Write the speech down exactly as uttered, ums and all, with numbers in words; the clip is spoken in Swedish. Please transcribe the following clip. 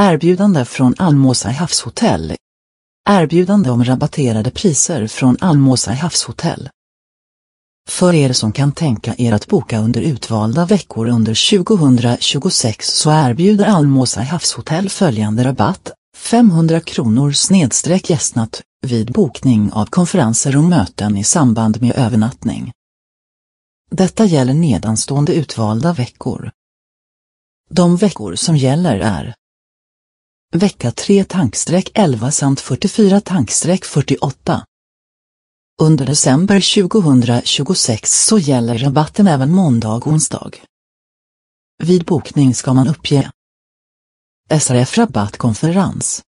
Erbjudande från Almosa havshotell. Erbjudande om rabatterade priser från Almosa havshotell. För er som kan tänka er att boka under utvalda veckor under tjugohundratjugosex så erbjuder Almosa havshotell följande rabatt, femhundra kronor snedstreck gästnatt, vid bokning av konferenser och möten i samband med övernattning. Detta gäller nedanstående utvalda veckor. De veckor som gäller är vecka tre tankstreck elva samt fyrtiofyra tankstreck fyrtioåtta. Under december tjugohundratjugosex så gäller rabatten även måndag och onsdag. Vid bokning ska man uppge S R F-rabattkonferens.